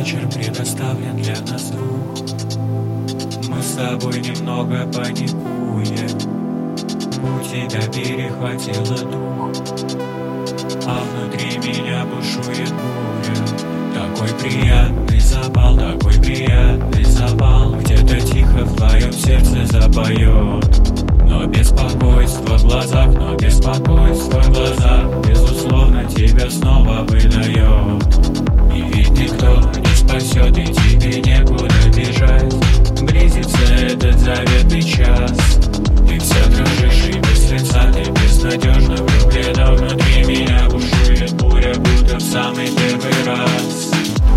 Вечер предоставлен для нас двух. Мы с тобой немного паникуем. У тебя перехватило дух, а внутри меня бушует буря. Такой приятный запал, такой приятный запал. Где-то тихо в твоем сердце запоет. Но беспокойство в глазах, но беспокойство в глазах безусловно тебя снова выдает. И ведь никто не спасет, и тебе некуда бежать. Близится этот заветный час. Ты все дрожишь и без лица, ты безнадежно влюблена. Внутри меня бушует буря, будто в самый первый раз.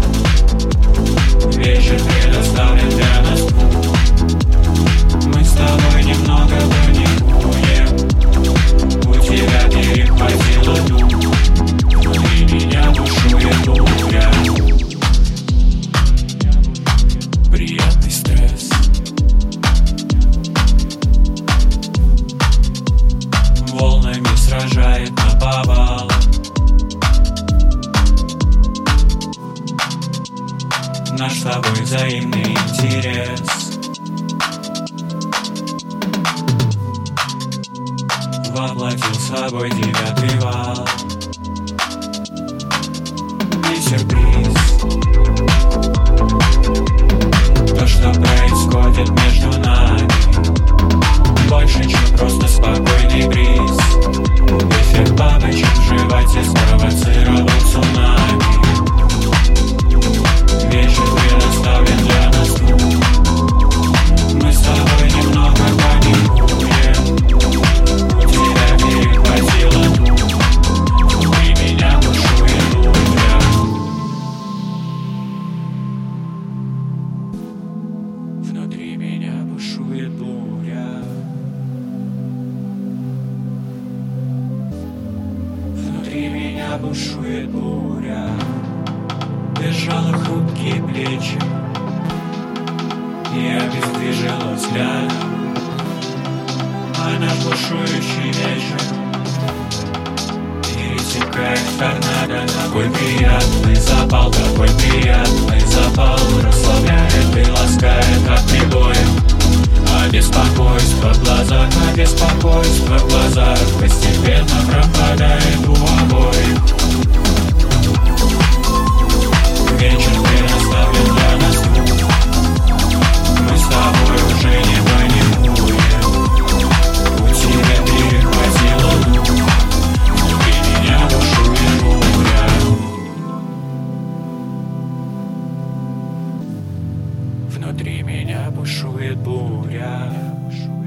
Вечер предоставлен для нас двух. Мы с тобой немного паникуем. У тебя перехватило дух. Внутри меня бушует буря. Приятный стресс. Волнами сражает наповал. Наш с тобой взаимный интерес воплотил собой 9-й вал. И сюрприз, то, что происходит между нами, больше, чем просто спокойный бриз. Эффект бабочек в животе спровоцировал цунами. Вечер предоставлен для нас двух. Мы с тобой немного паникуем. У тебя перехватило дух. Внутри меня бушует буря. Внутри меня бушует буря. Внутри меня бушует буря. Ты сжала хрупкие плечи и обездвижила взглядом. А наш бушующий вечер пересекает торнадо. Такой приятный запал, такой приятный запал. Расслабляет и ласкает от прибоя. А беспокойство в глазах, а беспокойство в глазах постепенно пропадает у обоих. Вечер предоставлен для нас двух. Мы с тобой уже не паникуем. У тебя перехватило дух. Внутри меня бушует буря. Внутри меня бушует буря.